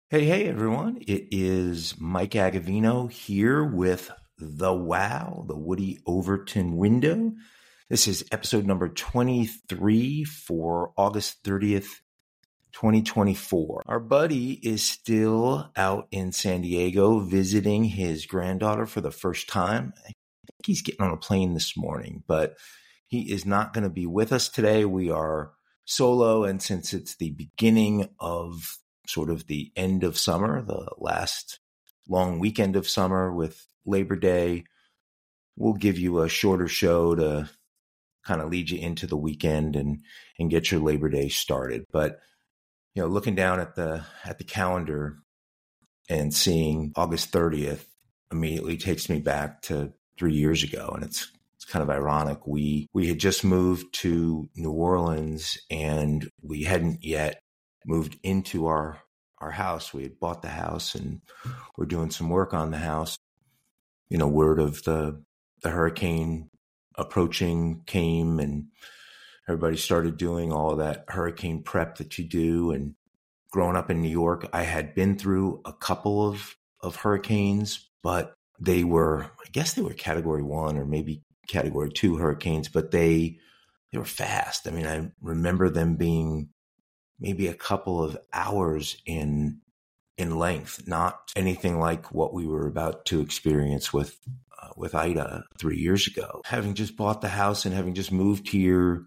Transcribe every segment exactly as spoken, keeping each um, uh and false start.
Hey, hey, everyone. It is Mike Agavino here with The Wow, the Woody Overton Window. This is episode number twenty-three for August thirtieth, twenty twenty-four. Our buddy is still out in San Diego visiting his granddaughter for the first time. I think he's getting on a plane this morning, but he is not going to be with us today. We are solo, and since it's the beginning of sort of the end of summer, the last long weekend of summer with Labor Day, we'll give you a shorter show to kind of lead you into the weekend and, and get your Labor Day started. But, you know, looking down at the, at the calendar and seeing August thirtieth immediately takes me back to three years ago. And it's, it's kind of ironic. We, we had just moved to New Orleans and we hadn't yet moved into our, our house. We had bought the house and we're doing some work on the house. You know, word of the, the hurricane approaching came and everybody started doing all of that hurricane prep that you do. And growing up in New York, I had been through a couple of, of hurricanes, but they were, I guess they were category one or maybe category two hurricanes, but they, they were fast. I mean, I remember them being maybe a couple of hours in in length, not anything like what we were about to experience with uh, with Ida three years ago. Having just bought the house and having just moved here,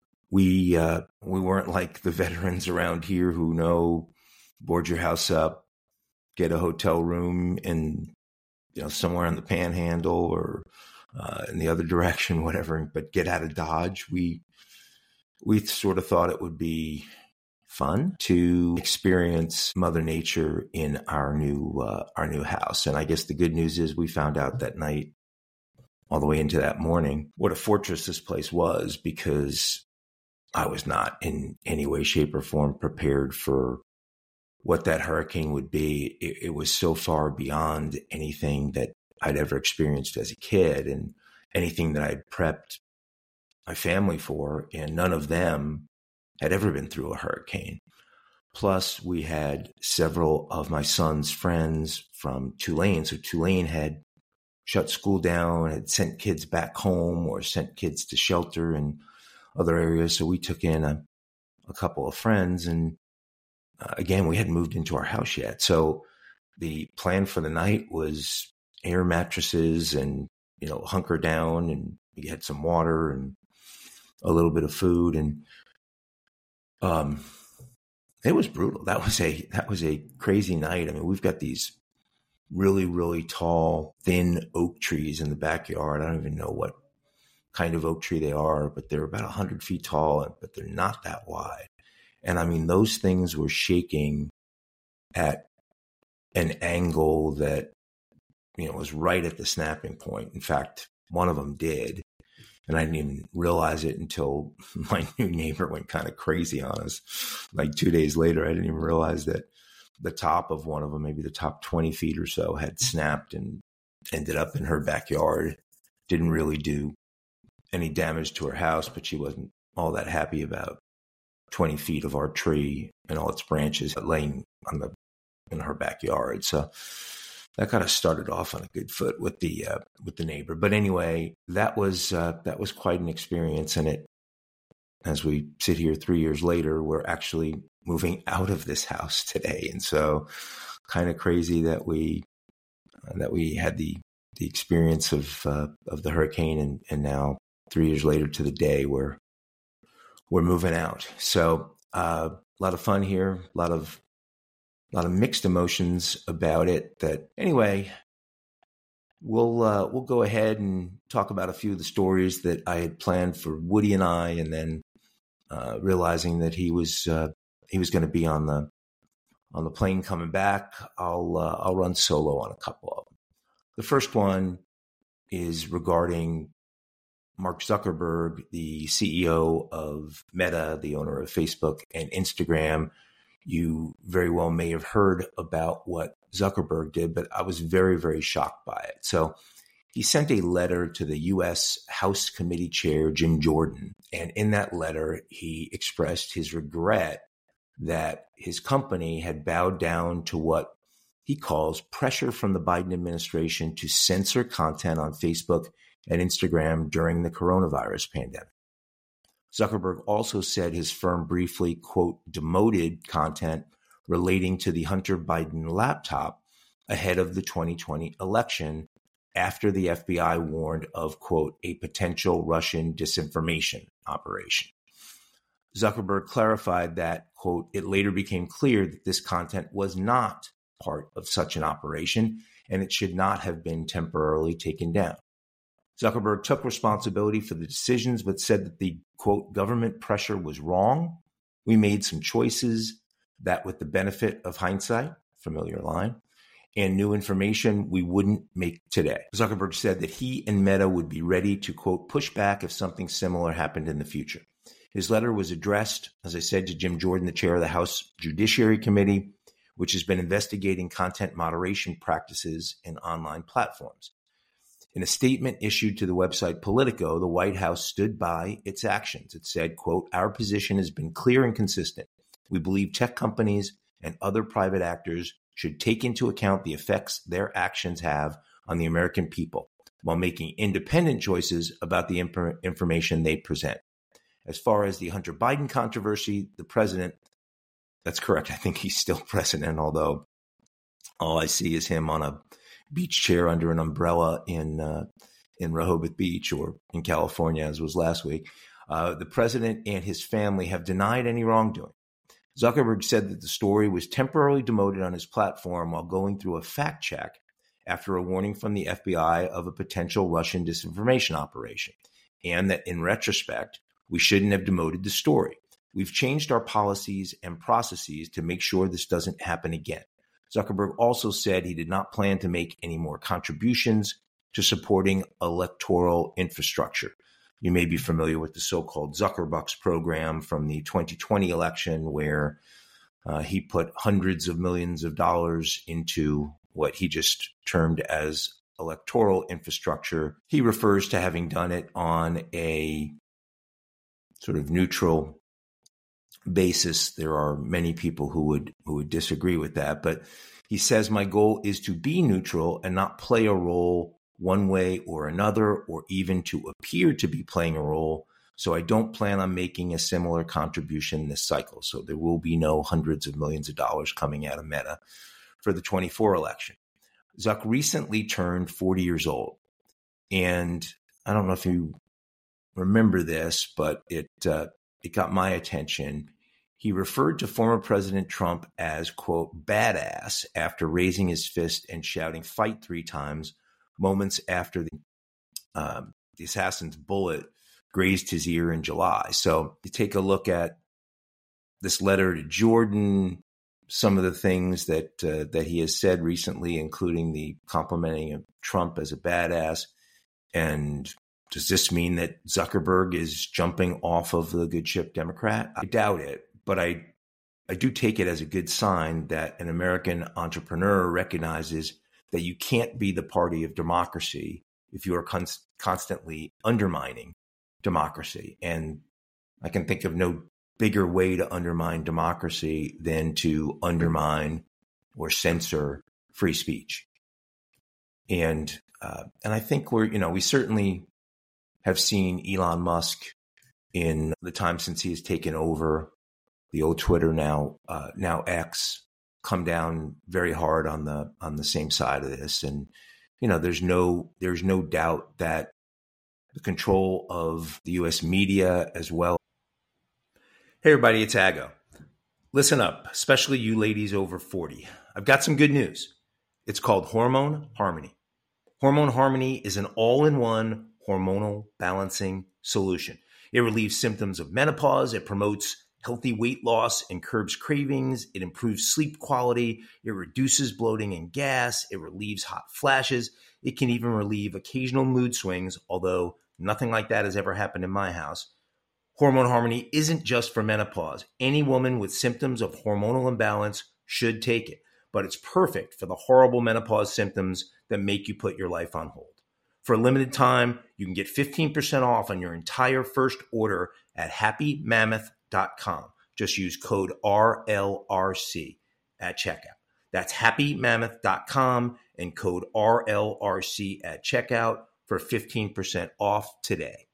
we uh, we weren't like the veterans around here who know board your house up, get a hotel room in you know somewhere in the Panhandle or uh, in the other direction, whatever. But get out of Dodge. We we sort of thought it would be fun to experience Mother Nature in our new uh, our new house. And I guess the good news is we found out that night, all the way into that morning, what a fortress this place was, because I was not in any way, shape, or form prepared for what that hurricane would be. It, it was so far beyond anything that I'd ever experienced as a kid and anything that I'd prepped my family for, and none of them had ever been through a hurricane. Plus, we had several of my son's friends from Tulane. So Tulane had shut school down, had sent kids back home or sent kids to shelter in other areas. So we took in a, a couple of friends. And uh, again, we hadn't moved into our house yet. So the plan for the night was air mattresses and, you know, hunker down, and we had some water and a little bit of food. And Um, it was brutal. That was a, that was a crazy night. I mean, we've got these really, really tall, thin oak trees in the backyard. I don't even know what kind of oak tree they are, but they're about a hundred feet tall, but they're not that wide. And I mean, those things were shaking at an angle that, you know, was right at the snapping point. In fact, one of them did. And I didn't even realize it until my new neighbor went kind of crazy on us. Like two days later, I didn't even realize that the top of one of them, maybe the top twenty feet or so, had snapped and ended up in her backyard. Didn't really do any damage to her house, but she wasn't all that happy about twenty feet of our tree and all its branches laying on the in her backyard. So that kind of started off on a good foot with the uh, with the neighbor. But anyway, that was uh, that was quite an experience. And it, as we sit here three years later, we're actually moving out of this house today. And so, kind of crazy that we uh, that we had the the experience of uh, of the hurricane, and and now three years later to the day, we're we're moving out. So uh, a lot of fun here, a lot of A lot of mixed emotions about it. That anyway, we'll uh, we'll go ahead and talk about a few of the stories that I had planned for Woody and I, and then uh, realizing that he was uh, he was going to be on the on the plane coming back, I'll uh, I'll run solo on a couple of them. The first one is regarding Mark Zuckerberg, the C E O of Meta, the owner of Facebook and Instagram. You very well may have heard about what Zuckerberg did, but I was very, very shocked by it. So he sent a letter to the U S House Committee Chair, Jim Jordan. And in that letter, he expressed his regret that his company had bowed down to what he calls pressure from the Biden administration to censor content on Facebook and Instagram during the coronavirus pandemic. Zuckerberg also said his firm briefly, quote, demoted content relating to the Hunter Biden laptop ahead of the twenty twenty election after the F B I warned of, quote, a potential Russian disinformation operation. Zuckerberg clarified that, quote, it later became clear that this content was not part of such an operation and it should not have been temporarily taken down. Zuckerberg took responsibility for the decisions, but said that the, quote, government pressure was wrong. We made some choices that, with the benefit of hindsight, familiar line, and new information, we wouldn't make today. Zuckerberg said that he and Meta would be ready to, quote, push back if something similar happened in the future. His letter was addressed, as I said, to Jim Jordan, the chair of the House Judiciary Committee, which has been investigating content moderation practices in online platforms. In a statement issued to the website Politico, the White House stood by its actions. It said, quote, our position has been clear and consistent. We believe tech companies and other private actors should take into account the effects their actions have on the American people while making independent choices about the imp- information they present. As far as the Hunter Biden controversy, the president, that's correct. I think he's still president, although all I see is him on a beach chair under an umbrella in uh, in Rehoboth Beach or in California, as was last week. Uh, the president and his family have denied any wrongdoing. Zuckerberg said that the story was temporarily demoted on his platform while going through a fact check after a warning from the F B I of a potential Russian disinformation operation, and that in retrospect, we shouldn't have demoted the story. We've changed our policies and processes to make sure this doesn't happen again. Zuckerberg also said he did not plan to make any more contributions to supporting electoral infrastructure. You may be familiar with the so-called Zuckerbucks program from the twenty twenty election, where uh, he put hundreds of millions of dollars into what he just termed as electoral infrastructure. He refers to having done it on a sort of neutral basis. There are many people who would who would disagree with that, but he says my goal is to be neutral and not play a role one way or another, or even to appear to be playing a role. So I don't plan on making a similar contribution this cycle. So there will be no hundreds of millions of dollars coming out of Meta for the twenty-four election. Zuck recently turned forty years old, and I don't know if you remember this, but it uh, it got my attention. He referred to former President Trump as, quote, badass after raising his fist and shouting fight three times moments after the, um, the assassin's bullet grazed his ear in July. So you take a look at this letter to Jordan, some of the things that uh, that he has said recently, including the complimenting of Trump as a badass. And does this mean that Zuckerberg is jumping off of the good ship Democrat? I doubt it, but I I do take it as a good sign that an American entrepreneur recognizes that you can't be the party of democracy if you are con- constantly undermining democracy. And I can think of no bigger way to undermine democracy than to undermine or censor free speech. And uh, and I think we're, you know, we certainly have seen Elon Musk in the time since he has taken over the old Twitter, now uh, now X, come down very hard on the on the same side of this. And you know, there's no there's no doubt that the control of the U S media as well. Hey everybody, it's Ago. Listen up, especially you ladies over forty. I've got some good news. It's called Hormone Harmony. Hormone Harmony is an all-in-one hormonal balancing solution. It relieves symptoms of menopause. It promotes healthy weight loss and curbs cravings. It improves sleep quality. It reduces bloating and gas. It relieves hot flashes. It can even relieve occasional mood swings, although nothing like that has ever happened in my house. Hormone Harmony isn't just for menopause. Any woman with symptoms of hormonal imbalance should take it, but it's perfect for the horrible menopause symptoms that make you put your life on hold. For a limited time, you can get fifteen percent off on your entire first order at happy mammoth dot com. Just use code R L R C at checkout. That's happy mammoth dot com and code R L R C at checkout for fifteen percent off today.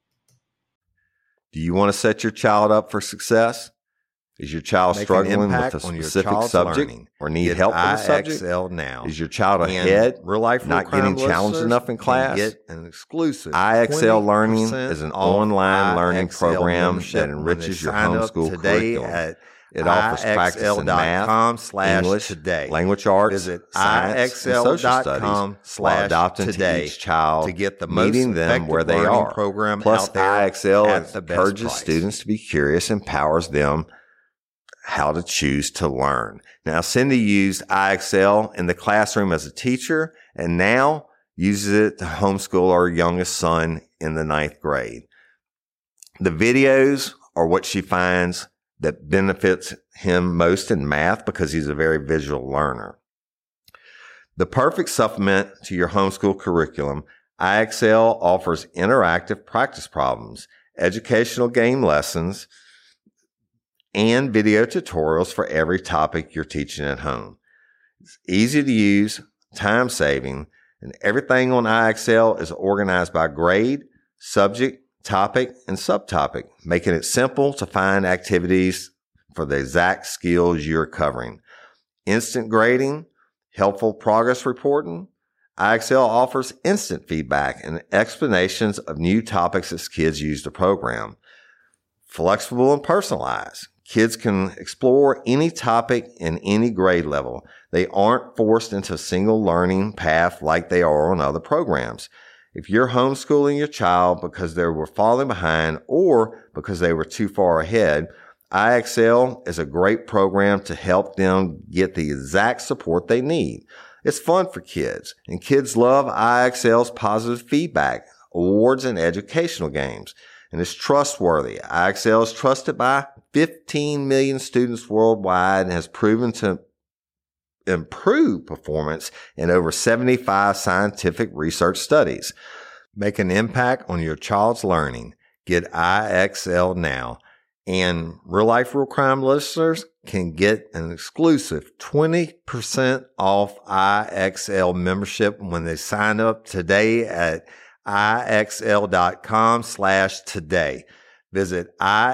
Do you want to set your child up for success? Is your child Make struggling with a specific subject learning. or need Get help with a I subject? X L now. Is your child ahead, real life not getting challenged enough in class? Get an exclusive I X L Learning is an online learning I X L program that enriches your homeschool today curriculum. At It offers practice in math, English, today. language arts, Visit science, and social studies while adopting today to each child, to get the meeting most them where they learning are. program Plus, out there I X L at the best encourages price. students to be curious, empowers them how to choose to learn. Now, Cindy used I X L in the classroom as a teacher and now uses it to homeschool our youngest son in the ninth grade. The videos are what she finds that benefits him most in math because he's a very visual learner. The perfect supplement to your homeschool curriculum, I X L offers interactive practice problems, educational game lessons, and video tutorials for every topic you're teaching at home. It's easy to use, time saving, and everything on I X L is organized by grade, subject, topic, and subtopic, making it simple to find activities for the exact skills you're covering. Instant grading, helpful progress reporting. I X L offers instant feedback and explanations of new topics as kids use the program. Flexible and personalized. Kids can explore any topic in any grade level. They aren't forced into a single learning path like they are on other programs. If you're homeschooling your child because they were falling behind or because they were too far ahead, I X L is a great program to help them get the exact support they need. It's fun for kids, and kids love I X L's positive feedback, awards, and educational games. And it's trustworthy. I X L is trusted by fifteen million students worldwide and has proven to improve performance in over seventy-five scientific research studies. Make an impact on your child's learning. Get I X L now. And Real Life Real Crime listeners can get an exclusive twenty percent off I X L membership when they sign up today at IXL.com slash today. Visit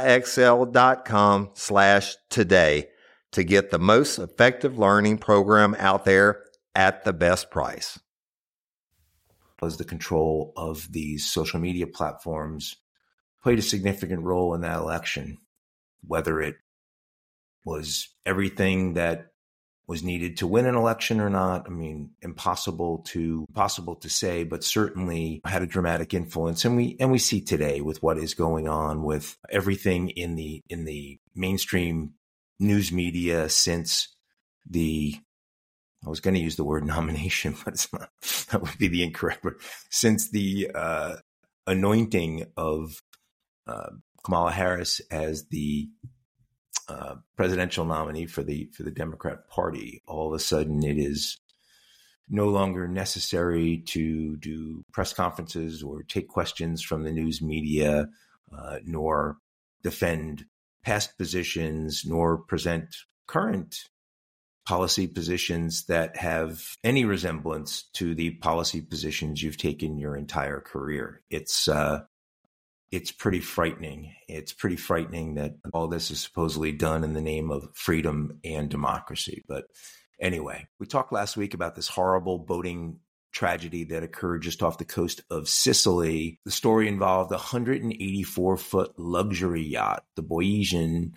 IXL.com slash today to get the most effective learning program out there at the best price. Was the control of these social media platforms played a significant role in that election, whether it was everything that was needed to win an election or not. I mean, impossible to impossible to say, but certainly had a dramatic influence. And we and we see today with what is going on with everything in the in the mainstream news media since the I was going to use the word nomination, but it's not, that would be the incorrect word. Since the uh, anointing of uh, Kamala Harris as the Uh, presidential nominee for the for the Democrat Party, all of a sudden it is no longer necessary to do press conferences or take questions from the news media, uh, nor defend past positions, nor present current policy positions that have any resemblance to the policy positions you've taken your entire career. It's uh, It's pretty frightening. It's pretty frightening that all this is supposedly done in the name of freedom and democracy. But anyway, we talked last week about this horrible boating tragedy that occurred just off the coast of Sicily. The story involved a one hundred eighty-four foot luxury yacht, the Boeotian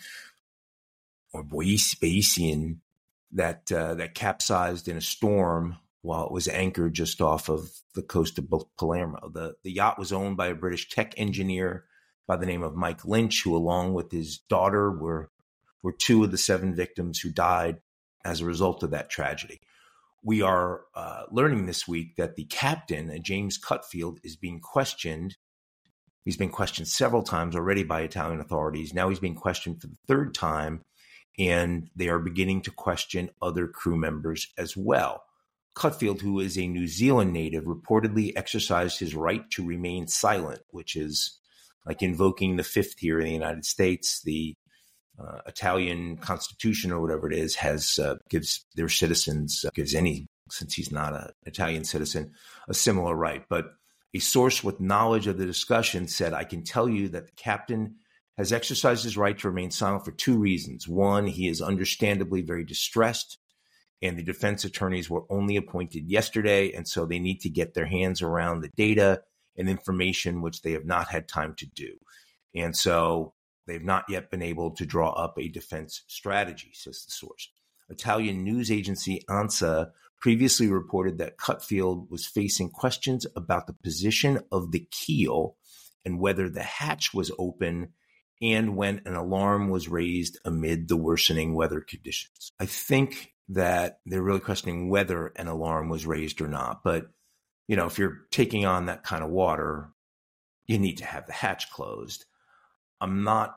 or Boeotian, that uh, that capsized in a storm while it was anchored just off of the coast of Palermo. The, the yacht was owned by a British tech engineer by the name of Mike Lynch, who along with his daughter were, were two of the seven victims who died as a result of that tragedy. We are uh, learning this week that the captain, James Cutfield, is being questioned. He's been questioned several times already by Italian authorities. Now he's being questioned for the third time, and they are beginning to question other crew members as well. Cutfield, who is a New Zealand native, reportedly exercised his right to remain silent, which is like invoking the fifth here in the United States, the uh, Italian constitution or whatever it is has uh, gives their citizens, uh, gives any, since he's not an Italian citizen, a similar right. But a source with knowledge of the discussion said, I can tell you that the captain has exercised his right to remain silent for two reasons. One, he is understandably very distressed, and the defense attorneys were only appointed yesterday, and so they need to get their hands around the data and information, which they have not had time to do. And so they've not yet been able to draw up a defense strategy, says the source. Italian news agency ANSA previously reported that Cutfield was facing questions about the position of the keel and whether the hatch was open and when an alarm was raised amid the worsening weather conditions. I think that they're really questioning whether an alarm was raised or not. But, you know, if you're taking on that kind of water, you need to have the hatch closed. I'm not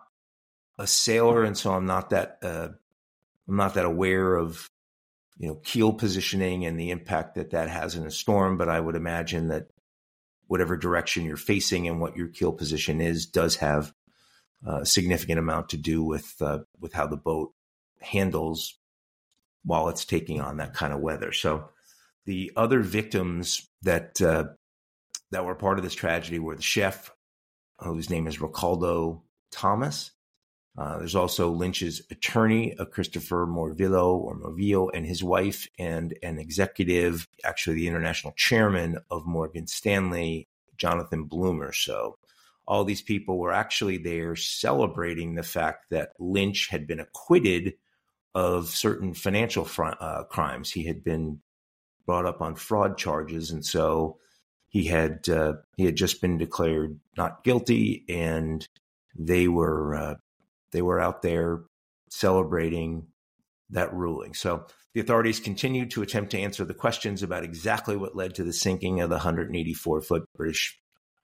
a sailor, and so I'm not that uh, I'm not that aware of, you know, keel positioning and the impact that that has in a storm. But I would imagine that whatever direction you're facing and what your keel position is does have a significant amount to do with uh, with how the boat handles while it's taking on that kind of weather. So the other victims that uh, that were part of this tragedy were the chef, whose name is Ricaldo Thomas. Uh, there's also Lynch's attorney, uh, Christopher Morvillo or Morvillo, and his wife, and an executive, actually the international chairman of Morgan Stanley, Jonathan Bloomer. So all these people were actually there celebrating the fact that Lynch had been acquitted of certain financial fr- uh, crimes. He had been brought up on fraud charges, and so he had uh, he had just been declared not guilty, and they were uh, they were out there celebrating that ruling. So the authorities continued to attempt to answer the questions about exactly what led to the sinking of the one hundred eighty-four foot British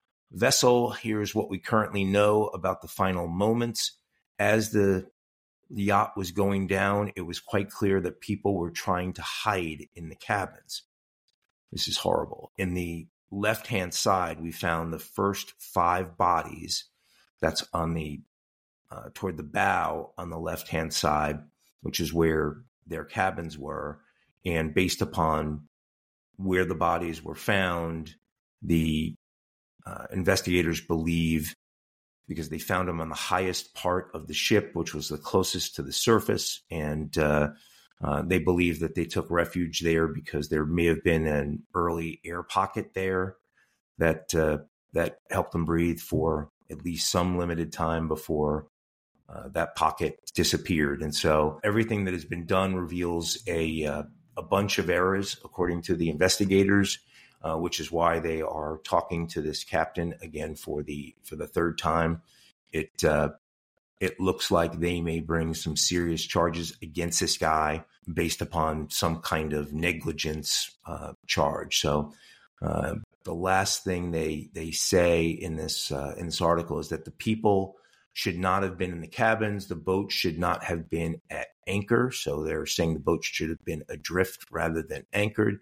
vessel. Here's what we currently know about the final moments. As the The yacht was going down, it was quite clear that people were trying to hide in the cabins. This is horrible. In the left-hand side, we found the first five bodies. That's on the uh, toward the bow on the left-hand side, which is where their cabins were. And based upon where the bodies were found, the uh, investigators believe, because they found them on the highest part of the ship, which was the closest to the surface. And uh, uh, they believe that they took refuge there because there may have been an early air pocket there that uh, that helped them breathe for at least some limited time before uh, that pocket disappeared. And so everything that has been done reveals a, uh, a bunch of errors, according to the investigators, Uh, which is why they are talking to this captain again for the for the third time. It uh, it looks like they may bring some serious charges against this guy based upon some kind of negligence uh, charge. So uh, the last thing they they say in this uh, in this article is that the people should not have been in the cabins. The boat should not have been at anchor. So they're saying the boat should have been adrift rather than anchored.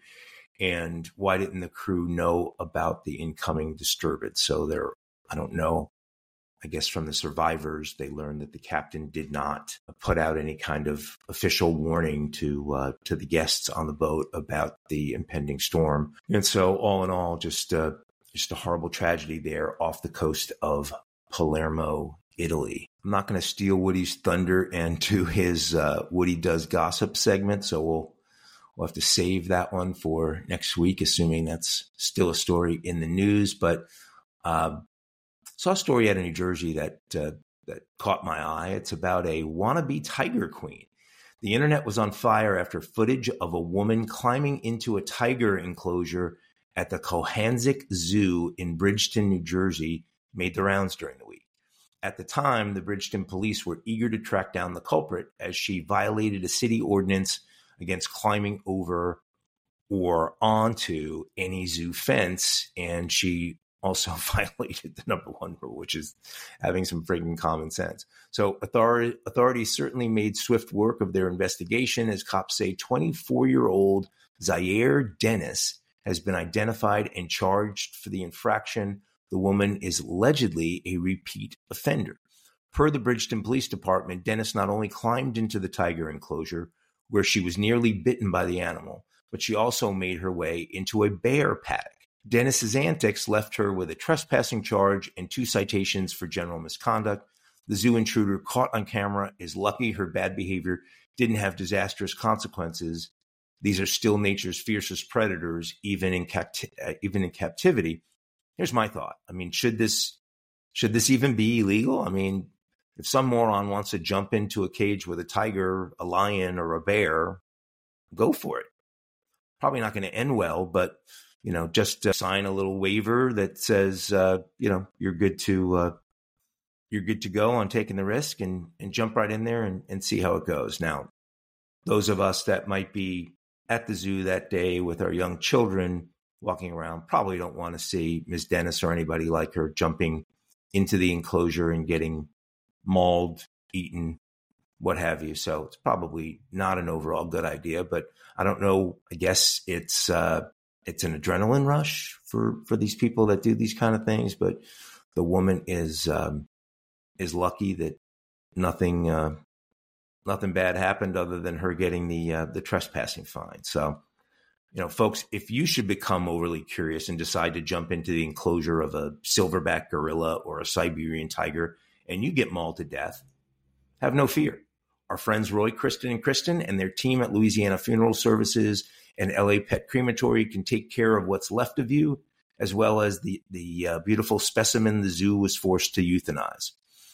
And why didn't the crew know about the incoming disturbance? So they're, I don't know, I guess from the survivors, they learned that the captain did not put out any kind of official warning to uh, to the guests on the boat about the impending storm. And so all in all, just, uh, just a horrible tragedy there off the coast of Palermo, Italy. I'm not going to steal Woody's thunder and to his uh, Woody Does Gossip segment, so we'll We'll have to save that one for next week, assuming that's still a story in the news. But uh, saw a story out of New Jersey that uh, that caught my eye. It's about a wannabe tiger queen. The internet was on fire after footage of a woman climbing into a tiger enclosure at the Cohanzick Zoo in Bridgeton, New Jersey, made the rounds during the week. At the time, the Bridgeton police were eager to track down the culprit as she violated a city ordinance against climbing over or onto any zoo fence. And she also violated the number one rule, which is having some freaking common sense. So authority, authorities certainly made swift work of their investigation. As cops say, twenty-four-year-old Zaire Dennis has been identified and charged for the infraction. The woman is allegedly a repeat offender. Per the Bridgeton Police Department, Dennis not only climbed into the tiger enclosure, where she was nearly bitten by the animal, but she also made her way into a bear paddock. Dennis's antics left her with a trespassing charge and two citations for general misconduct. The zoo intruder caught on camera is lucky her bad behavior didn't have disastrous consequences. These are still nature's fiercest predators, even in capti- uh, even in captivity. Here's my thought. I mean, should this should this even be illegal? I mean, if some moron wants to jump into a cage with a tiger, a lion, or a bear, go for it. Probably not going to end well, but, you know, just uh, sign a little waiver that says, uh, you know, you're good to uh, you're good to go on taking the risk and, and jump right in there and, and see how it goes. Now, those of us that might be at the zoo that day with our young children walking around probably don't want to see Miz Dennis or anybody like her jumping into the enclosure and getting mauled, eaten, what have you. So it's probably not an overall good idea, but I don't know. I guess it's, uh, it's an adrenaline rush for, for these people that do these kind of things, but the woman is, um, is lucky that nothing, uh, nothing bad happened other than her getting the, uh, the trespassing fine. So, you know, folks, if you should become overly curious and decide to jump into the enclosure of a silverback gorilla or a Siberian tiger and you get mauled to death, have no fear. Our friends Roy, Kristen, and Kristen and their team at Louisiana Funeral Services and L A Pet Crematory can take care of what's left of you, as well as the, the uh, beautiful specimen the zoo was forced to euthanize.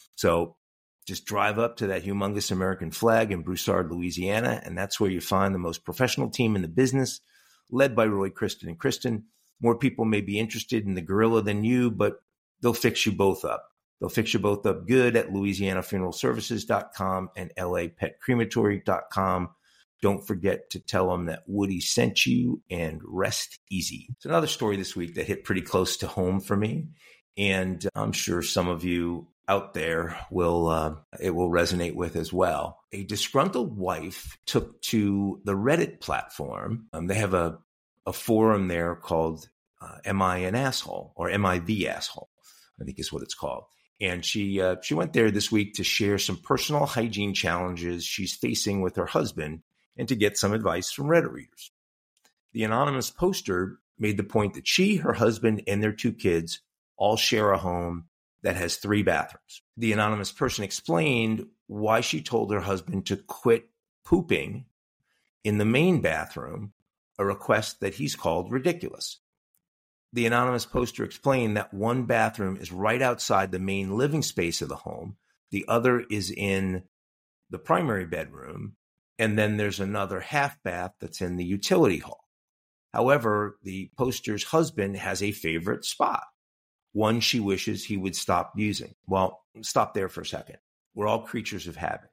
So just drive up to that humongous American flag in Broussard, Louisiana, and that's where you find the most professional team in the business, led by Roy, Kristen, and Kristen. More people may be interested in the gorilla than you, but they'll fix you both up. They'll fix you both up good at Louisiana Funeral Services dot com and L A Pet Crematory dot com. Don't forget to tell them that Woody sent you and rest easy. It's another story this week that hit pretty close to home for me. And I'm sure some of you out there will, uh, it will resonate with as well. A disgruntled wife took to the Reddit platform. Um, they have a, a forum there called uh, Am I an Asshole? Or Am I the Asshole? I think is what it's called. And she uh, she went there this week to share some personal hygiene challenges she's facing with her husband and to get some advice from Reddit readers. The anonymous poster made the point that she, her husband, and their two kids all share a home that has three bathrooms. The anonymous person explained why she told her husband to quit pooping in the main bathroom, a request that he's called ridiculous. The anonymous poster explained that one bathroom is right outside the main living space of the home. The other is in the primary bedroom. And then there's another half bath that's in the utility hall. However, the poster's husband has a favorite spot, one she wishes he would stop using. Well, stop there for a second. We're all creatures of habit.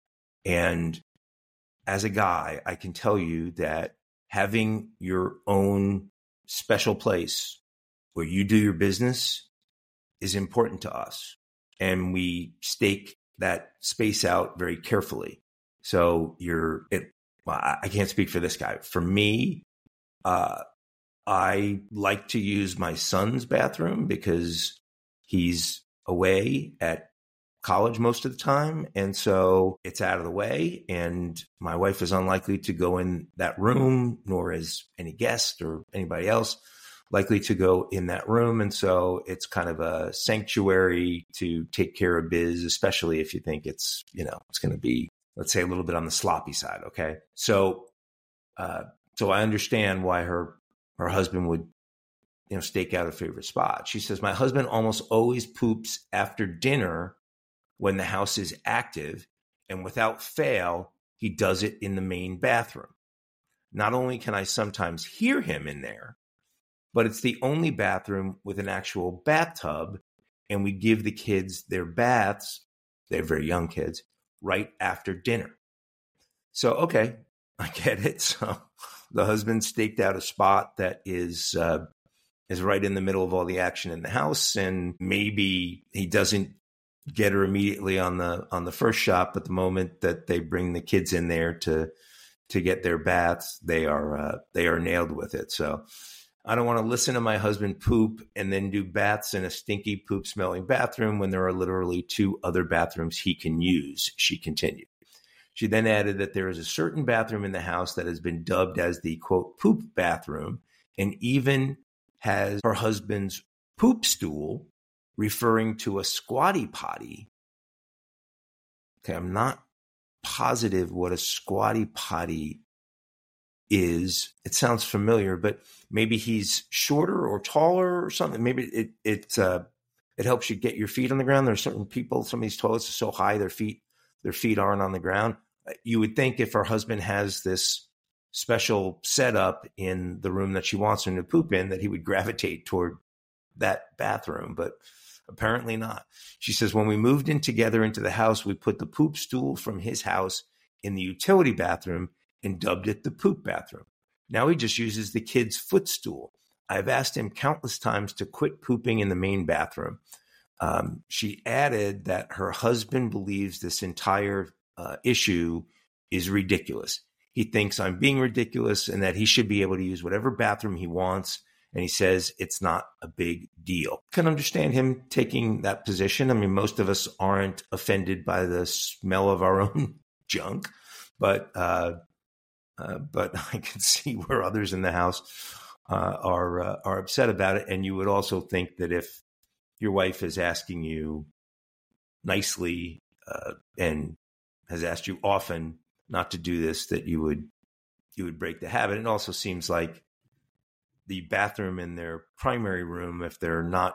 And as a guy, I can tell you that having your own special place where you do your business is important to us. And we stake that space out very carefully. So you're, it, well, I can't speak for this guy. For me, uh, I like to use my son's bathroom because he's away at college most of the time. And so it's out of the way. And my wife is unlikely to go in that room, nor is any guest or anybody else likely to go in that room. And so it's kind of a sanctuary to take care of biz, especially if you think it's, you know, it's going to be, let's say, a little bit on the sloppy side. Okay. So, uh, so I understand why her, her husband would, you know, stake out a favorite spot. She says, my husband almost always poops after dinner when the house is active, and without fail, he does it in the main bathroom. Not only can I sometimes hear him in there, but it's the only bathroom with an actual bathtub, and we give the kids their baths, they're very young kids, right after dinner. So, okay, I get it. So the husband staked out a spot that is uh, is right in the middle of all the action in the house, and maybe he doesn't get her immediately on the on the first shot, but the moment that they bring the kids in there to to get their baths, they are uh, they are nailed with it. So I don't want to listen to my husband poop and then do baths in a stinky poop smelling bathroom when there are literally two other bathrooms he can use, she continued. She then added that there is a certain bathroom in the house that has been dubbed as the, quote, poop bathroom, and even has her husband's poop stool, referring to a squatty potty. Okay, I'm not positive what a squatty potty is. It sounds familiar, but maybe he's shorter or taller or something. Maybe it it uh, it helps you get your feet on the ground. There are certain people, some of these toilets are so high their feet their feet aren't on the ground. You would think if her husband has this special setup in the room that she wants him to poop in, that he would gravitate toward that bathroom, but apparently not. She says, when we moved in together into the house, we put the poop stool from his house in the utility bathroom and dubbed it the poop bathroom. Now he just uses the kid's footstool. I've asked him countless times to quit pooping in the main bathroom. Um, she added that her husband believes this entire uh, issue is ridiculous. He thinks I'm being ridiculous and that he should be able to use whatever bathroom he wants. And he says it's not a big deal. Can understand him taking that position. I mean, most of us aren't offended by the smell of our own junk, but uh, uh, but I can see where others in the house uh, are uh, are upset about it. And you would also think that if your wife is asking you nicely uh, and has asked you often not to do this, that you would you would break the habit. It also seems like the bathroom in their primary room, if they're not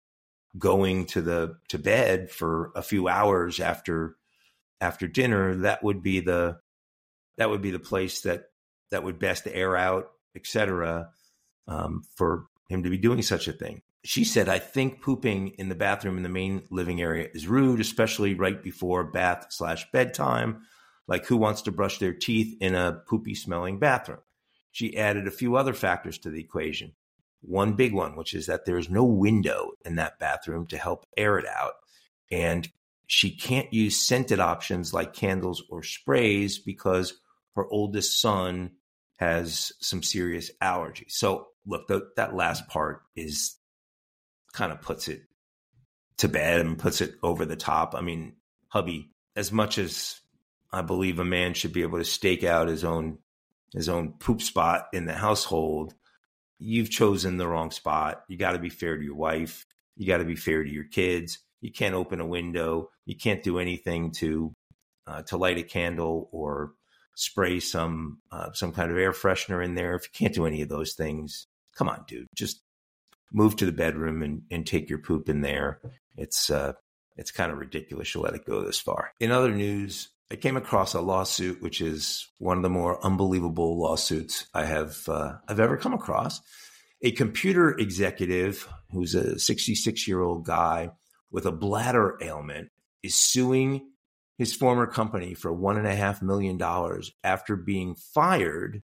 going to the to bed for a few hours after after dinner, that would be the that would be the place that that would best air out, et cetera, um, for him to be doing such a thing. She said, I think pooping in the bathroom in the main living area is rude, especially right before bath slash bedtime. Like, who wants to brush their teeth in a poopy smelling bathroom? She added a few other factors to the equation. One big one, which is that there is no window in that bathroom to help air it out. And she can't use scented options like candles or sprays because her oldest son has some serious allergies. So look, the, that last part is kind of puts it to bed and puts it over the top. I mean, hubby, as much as I believe a man should be able to stake out his own his own poop spot in the household, you've chosen the wrong spot. You got to be fair to your wife. You got to be fair to your kids. You can't open a window. You can't do anything to uh, to light a candle or spray some uh, some kind of air freshener in there. If you can't do any of those things, come on, dude, just move to the bedroom and, and take your poop in there. It's uh, it's kind of ridiculous to let it go this far. In other news, I came across a lawsuit, which is one of the more unbelievable lawsuits I have uh, I've ever come across. A computer executive who's a sixty-six-year-old guy with a bladder ailment is suing his former company for one and a half million dollars after being fired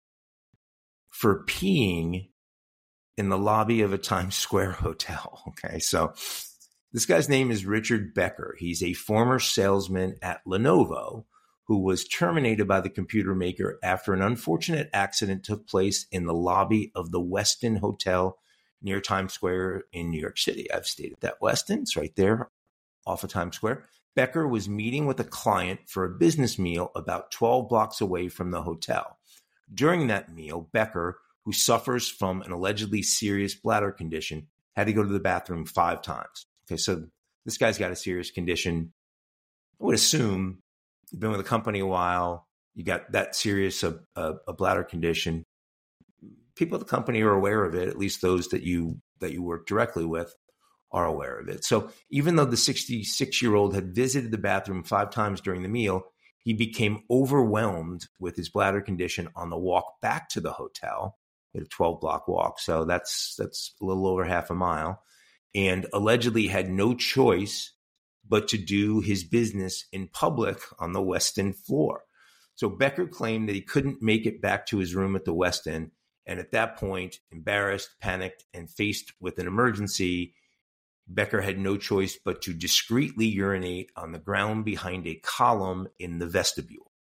for peeing in the lobby of a Times Square hotel. Okay, so this guy's name is Richard Becker. He's a former salesman at Lenovo who was terminated by the computer maker after an unfortunate accident took place in the lobby of the Westin Hotel near Times Square in New York City. I've stayed at that Westin. It's right there off of Times Square. Becker was meeting with a client for a business meal about twelve blocks away from the hotel. During that meal, Becker, who suffers from an allegedly serious bladder condition, had to go to the bathroom five times. Okay, so this guy's got a serious condition. I would assume you've been with a company a while, you got that serious a, a, a bladder condition. People at the company are aware of it, at least those that you that you work directly with are aware of it. So even though the sixty-six-year-old had visited the bathroom five times during the meal, he became overwhelmed with his bladder condition on the walk back to the hotel. He had a twelve-block walk, so that's that's a little over half a mile, and allegedly had no choice but to do his business in public on the Westin floor. So Becker claimed that he couldn't make it back to his room at the Westin, and at that point, embarrassed, panicked, and faced with an emergency, Becker had no choice but to discreetly urinate on the ground behind a column in the vestibule.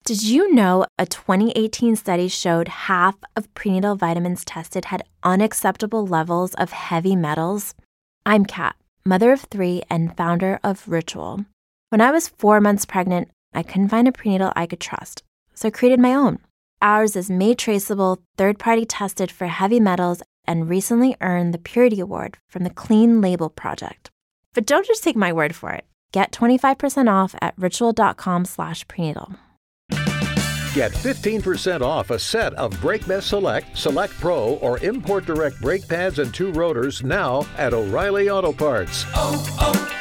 Did you know a twenty eighteen study showed half of prenatal vitamins tested had unacceptable levels of heavy metals? I'm Kat, mother of three and founder of Ritual. When I was four months pregnant, I couldn't find a prenatal I could trust, so I created my own. Ours is made traceable, third-party tested for heavy metals, and recently earned the Purity Award from the Clean Label Project. But don't just take my word for it. Get twenty-five percent off at ritual.com slash prenatal. Get fifteen percent off a set of BrakeMess Select, Select Pro, or Import Direct brake pads and two rotors now at O'Reilly Auto Parts. Oh,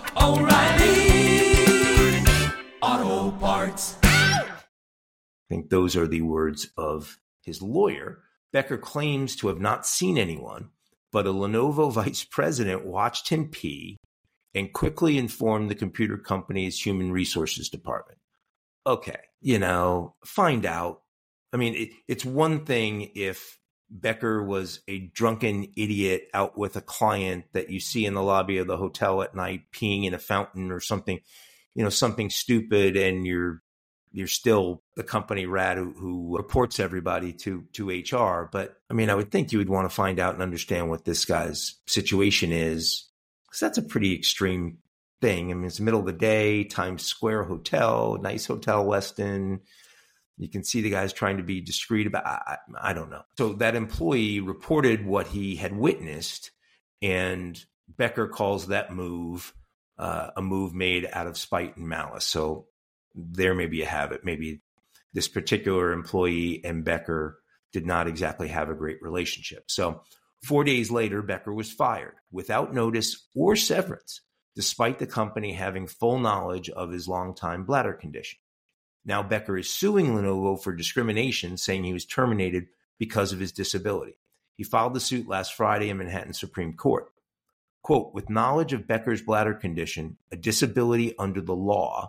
oh, oh, O'Reilly Auto Parts. I think those are the words of his lawyer. Becker claims to have not seen anyone, but a Lenovo vice president watched him pee and quickly informed the computer company's human resources department. Okay, you know, find out. I mean, it, it's one thing if Becker was a drunken idiot out with a client that you see in the lobby of the hotel at night peeing in a fountain or something, you know, something stupid, and you're you're still the company rat who, who reports everybody to to H R. But I mean, I would think you would want to find out and understand what this guy's situation is, because that's a pretty extreme thing. I mean, it's the middle of the day, Times Square hotel, nice hotel, Westin. You can see the guy's trying to be discreet about, I, I don't know. So that employee reported what he had witnessed, and Becker calls that move uh, a move made out of spite and malice. So there may be a habit. Maybe this particular employee and Becker did not exactly have a great relationship. So four days later, Becker was fired without notice or severance, despite the company having full knowledge of his longtime bladder condition. Now Becker is suing Lenovo for discrimination, saying he was terminated because of his disability. He filed the suit last Friday in Manhattan Supreme Court. Quote, with knowledge of Becker's bladder condition, a disability under the law,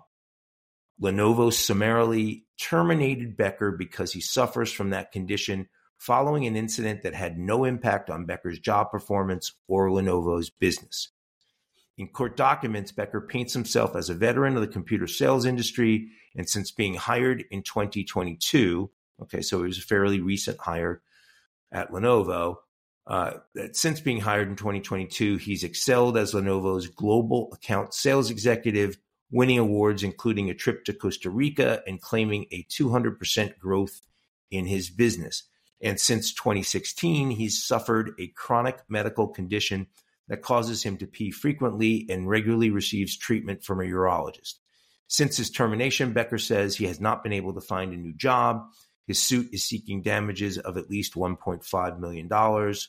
Lenovo summarily terminated Becker because he suffers from that condition following an incident that had no impact on Becker's job performance or Lenovo's business. In court documents, Becker paints himself as a veteran of the computer sales industry, and since being hired in twenty twenty-two, okay, so he was a fairly recent hire at Lenovo, uh, that since being hired in twenty twenty-two, he's excelled as Lenovo's global account sales executive, winning awards including a trip to Costa Rica and claiming a two hundred percent growth in his business. And since twenty sixteen, he's suffered a chronic medical condition that causes him to pee frequently and regularly receives treatment from a urologist. Since his termination, Becker says he has not been able to find a new job. His suit is seeking damages of at least one point five million dollars.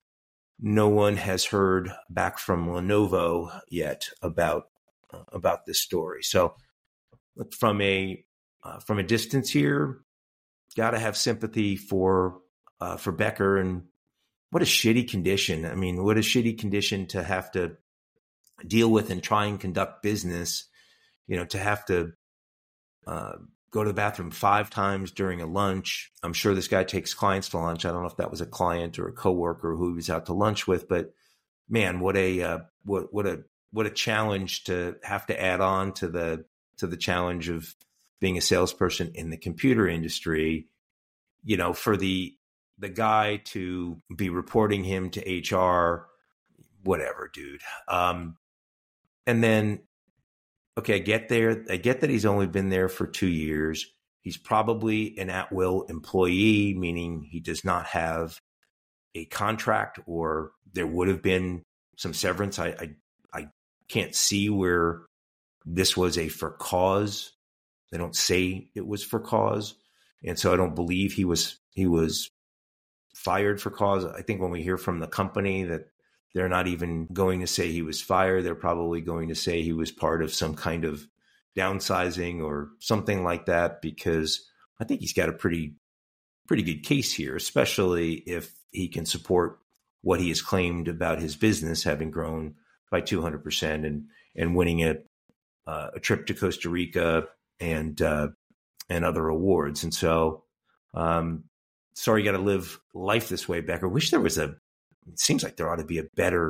No one has heard back from Lenovo yet about uh, about this story. So from a uh, from a distance here, got to have sympathy for uh, for Becker. And what a shitty condition. I mean, what a shitty condition to have to deal with and try and conduct business, you know, to have to uh, go to the bathroom five times during a lunch. I'm sure this guy takes clients to lunch. I don't know if that was a client or a coworker who he was out to lunch with, but man, what a, uh, what, what a, what a challenge to have to add on to the, to the challenge of being a salesperson in the computer industry, you know, for the, the guy to be reporting him to H R, whatever, dude. Um, and then, okay, I get there. I get that he's only been there for two years. He's probably an at-will employee, meaning he does not have a contract, or there would have been some severance. I, I, I can't see where this was a for cause. They don't say it was for cause. And so I don't believe he was, he was fired for cause. I think when we hear from the company that they're not even going to say he was fired, they're probably going to say he was part of some kind of downsizing or something like that, because I think he's got a pretty, pretty good case here, especially if he can support what he has claimed about his business having grown by two hundred percent and, and winning a, uh, a trip to Costa Rica and, uh, and other awards. And so, um, sorry, you got to live life this way, Becker. Wish there was a, it seems like there ought to be a better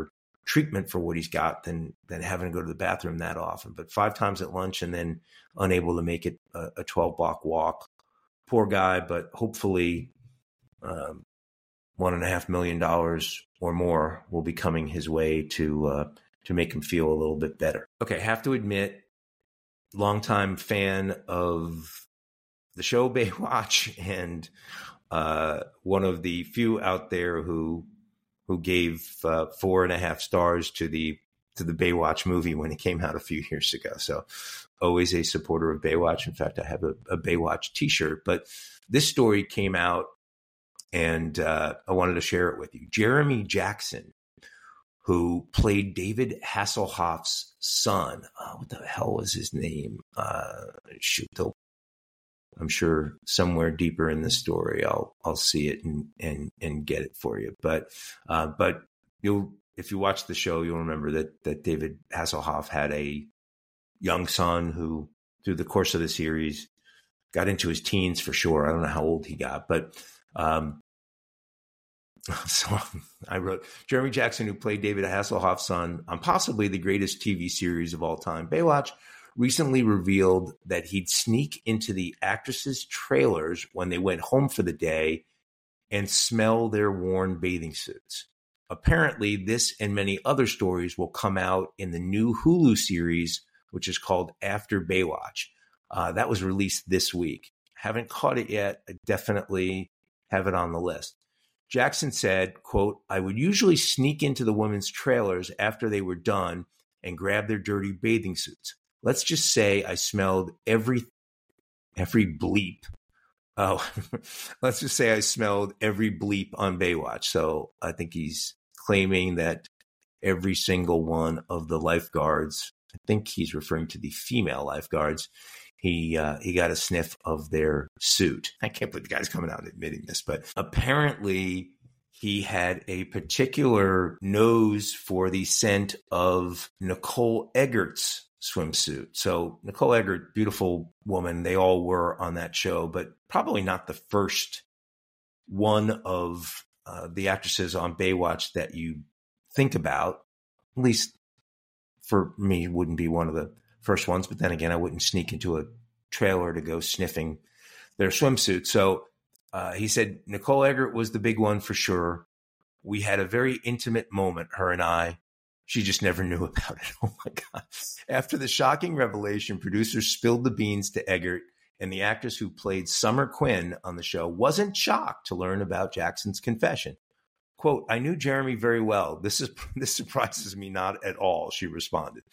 treatment for what he's got than than having to go to the bathroom that often. But five times at lunch and then unable to make it a, a twelve block walk. Poor guy, but hopefully um, one and a half million dollars or more will be coming his way to uh, to make him feel a little bit better. Okay, have to admit, longtime fan of the show Baywatch, and uh, one of the few out there who who gave uh, four and a half stars to the to the Baywatch movie when it came out a few years ago. So always a supporter of Baywatch. In fact, I have a, a Baywatch t-shirt. But this story came out, and uh, I wanted to share it with you. Jeremy Jackson, who played David Hasselhoff's son. Oh, what the hell was his name? Uh, shoot, I'm sure somewhere deeper in the story, I'll I'll see it and and and get it for you. But uh, but you'll if you watch the show, you'll remember that that David Hasselhoff had a young son who, through the course of the series, got into his teens for sure. I don't know how old he got, but um, so I wrote Jeremy Jackson, who played David Hasselhoff's son on possibly the greatest T V series of all time, Baywatch, recently revealed that he'd sneak into the actresses' trailers when they went home for the day and smell their worn bathing suits. Apparently, this and many other stories will come out in the new Hulu series, which is called After Baywatch. Uh, that was released this week. Haven't caught it yet. I definitely have it on the list. Jackson said, quote, "I would usually sneak into the women's trailers after they were done and grab their dirty bathing suits. Let's just say I smelled every every bleep. Oh, let's just say I smelled every bleep on Baywatch." So I think he's claiming that every single one of the lifeguards, I think he's referring to the female lifeguards, he uh, he got a sniff of their suit. I can't believe the guy's coming out and admitting this, but apparently he had a particular nose for the scent of Nicole Eggert's swimsuit. So Nicole Eggert, beautiful woman, they all were on that show, but probably not the first one of uh, the actresses on Baywatch that you think about. At least for me, wouldn't be one of the first ones. But then again, I wouldn't sneak into a trailer to go sniffing their swimsuit. So uh, he said Nicole Eggert was the big one for sure. We had a very intimate moment, her and I. She just never knew about it. Oh, my God. After the shocking revelation, producers spilled the beans to Eggert, and the actress who played Summer Quinn on the show wasn't shocked to learn about Jackson's confession. Quote, "I knew Jeremy very well. This is this surprises me not at all," she responded.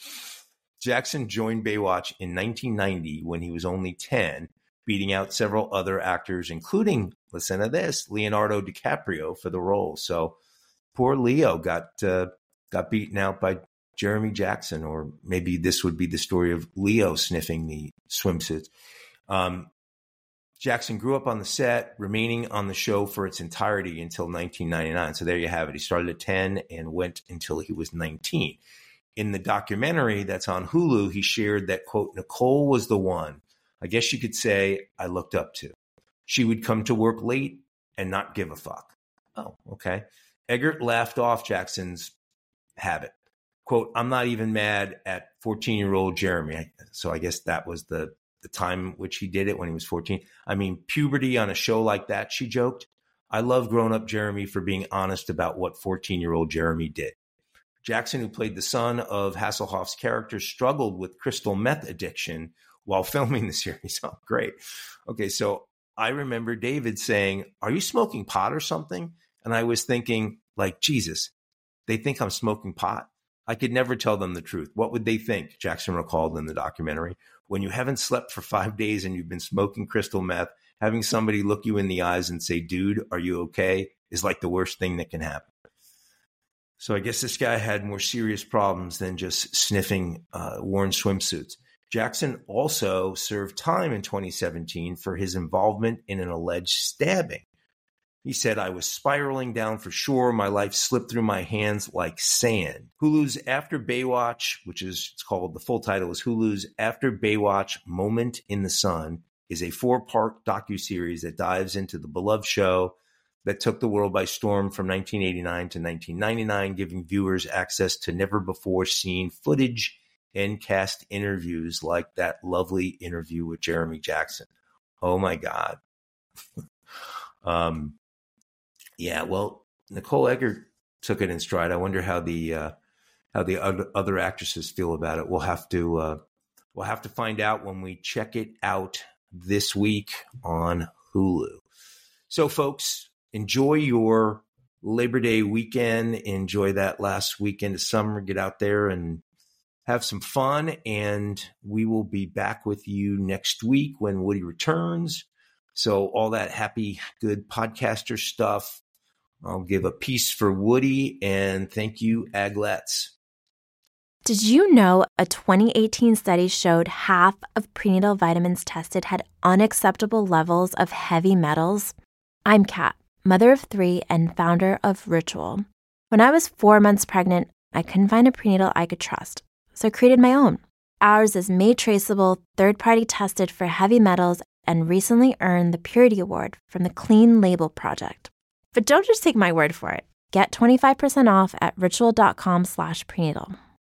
Jackson joined Baywatch in nineteen ninety when he was only ten, beating out several other actors, including, listen to this, Leonardo DiCaprio for the role. So poor Leo got uh, got beaten out by Jeremy Jackson, or maybe this would be the story of Leo sniffing the swimsuits. Um, Jackson grew up on the set, remaining on the show for its entirety until nineteen ninety-nine. So there you have it. He started at ten and went until he was nineteen. In the documentary that's on Hulu, he shared that, quote, "Nicole was the one, I guess you could say, I looked up to. She would come to work late and not give a fuck." Oh, okay. Eggert laughed off Jackson's habit. Quote, "I'm not even mad at fourteen-year-old Jeremy." So I guess that was the, the time which he did it, when he was fourteen. "I mean, puberty on a show like that," she joked. "I love grown-up Jeremy for being honest about what fourteen-year-old Jeremy did." Jackson, who played the son of Hasselhoff's character, struggled with crystal meth addiction while filming the series. Oh, great. Okay, so I remember David saying, "Are you smoking pot or something?" And I was thinking, like, Jesus, they think I'm smoking pot. I could never tell them the truth. What would they think? Jackson recalled in the documentary. When you haven't slept for five days and you've been smoking crystal meth, having somebody look you in the eyes and say, "Dude, are you okay?" is like the worst thing that can happen. So I guess this guy had more serious problems than just sniffing uh, worn swimsuits. Jackson also served time in twenty seventeen for his involvement in an alleged stabbing. He said, "I was spiraling down for sure. My life slipped through my hands like sand." Hulu's After Baywatch, which is it's called, the full title is Hulu's After Baywatch Moment in the Sun, is a four-part docuseries that dives into the beloved show, that took the world by storm from nineteen eighty-nine to nineteen ninety-nine, giving viewers access to never-before-seen footage and cast interviews like that lovely interview with Jeremy Jackson. Oh, my God. um, yeah, well, Nicole Eggert took it in stride. I wonder how the uh, how the other, other actresses feel about it. We'll have to uh, we'll have to find out when we check it out this week on Hulu. So, folks, enjoy your Labor Day weekend. Enjoy that last weekend of summer. Get out there and have some fun. And we will be back with you next week when Woody returns. So all that happy, good podcaster stuff. I'll give a piece for Woody, and thank you, Aglets. Did you know a twenty eighteen study showed half of prenatal vitamins tested had unacceptable levels of heavy metals? I'm Kat, mother of three and founder of Ritual. When I was four months pregnant, I couldn't find a prenatal I could trust, so I created my own. Ours is made traceable, third-party tested for heavy metals, and recently earned the Purity Award from the Clean Label Project. But don't just take my word for it. Get twenty-five percent off at ritual.com slash prenatal.